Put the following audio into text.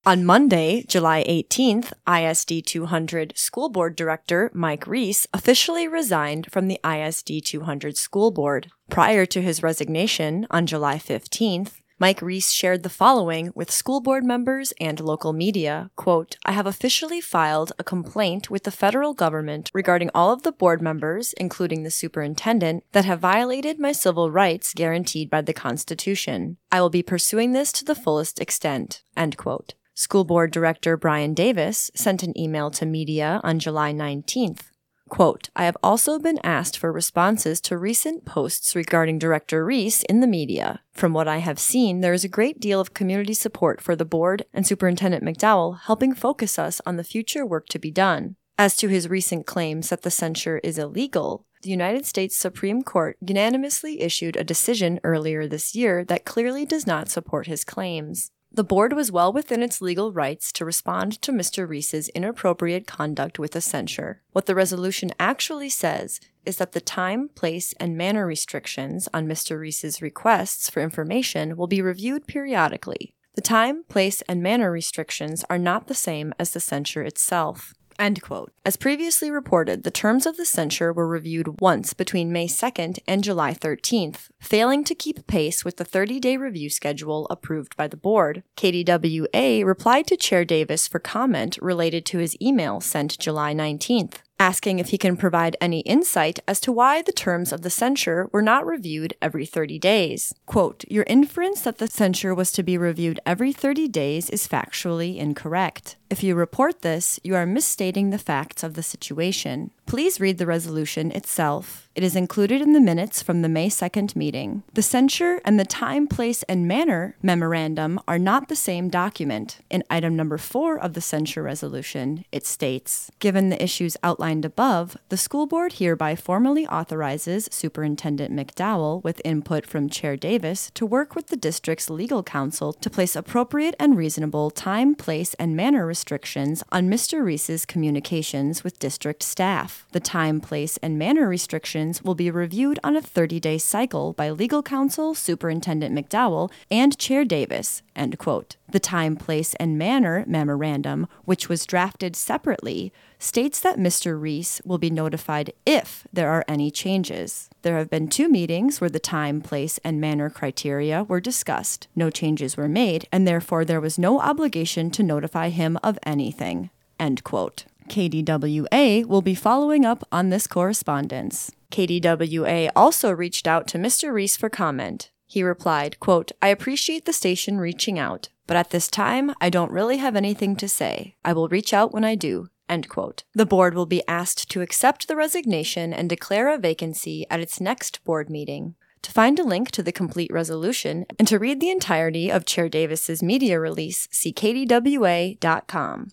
On Monday, July 18th, ISD 200 School Board Director Mike Reese officially resigned from the ISD 200 School Board. Prior to his resignation on July 15th, Mike Reese shared the following with school board members and local media, quote, "I have officially filed a complaint with the federal government regarding all of the board members, including the superintendent, that have violated my civil rights guaranteed by the Constitution. I will be pursuing this to the fullest extent," end quote. School Board Director Brian Davis sent an email to media on July 19th. Quote, "I have also been asked for responses to recent posts regarding Director Reese in the media. From what I have seen, there is a great deal of community support for the board and Superintendent McDowell helping focus us on the future work to be done. As to his recent claims that the censure is illegal, the United States Supreme Court unanimously issued a decision earlier this year that clearly does not support his claims. The board was well within its legal rights to respond to Mr. Reese's inappropriate conduct with a censure. What the resolution actually says is that the time, place, and manner restrictions on Mr. Reese's requests for information will be reviewed periodically. The time, place, and manner restrictions are not the same as the censure itself." End quote. As previously reported, the terms of the censure were reviewed once between May 2nd and July 13th, failing to keep pace with the 30-day review schedule approved by the board. KDWA replied to Chair Davis for comment related to his email sent July 19th, asking if he can provide any insight as to why the terms of the censure were not reviewed every 30 days. Quote, "Your inference that the censure was to be reviewed every 30 days is factually incorrect. If you report this, you are misstating the facts of the situation. Please read the resolution itself. It is included in the minutes from the May 2nd meeting. The censure and the time, place, and manner memorandum are not the same document. In item number 4 of the censure resolution, it states, given the issues outlined above, the school board hereby formally authorizes Superintendent McDowell, with input from Chair Davis, to work with the district's legal counsel to place appropriate and reasonable time, place, and manner restrictions on Mr. Reese's communications with district staff. The time, place, and manner restrictions will be reviewed on a 30-day cycle by legal counsel, Superintendent McDowell, and Chair Davis," end quote. The time, place, and manner memorandum, which was drafted separately, states that Mr. Reese will be notified if there are any changes. There have been 2 meetings where the time, place, and manner criteria were discussed. No changes were made, and therefore there was no obligation to notify him of anything, end quote. KDWA will be following up on this correspondence. KDWA also reached out to Mr. Reese for comment. He replied, quote, "I appreciate the station reaching out, but at this time, I don't really have anything to say. I will reach out when I do," end quote. The board will be asked to accept the resignation and declare a vacancy at its next board meeting. To find a link to the complete resolution and to read the entirety of Chair Davis's media release, see kdwa.com.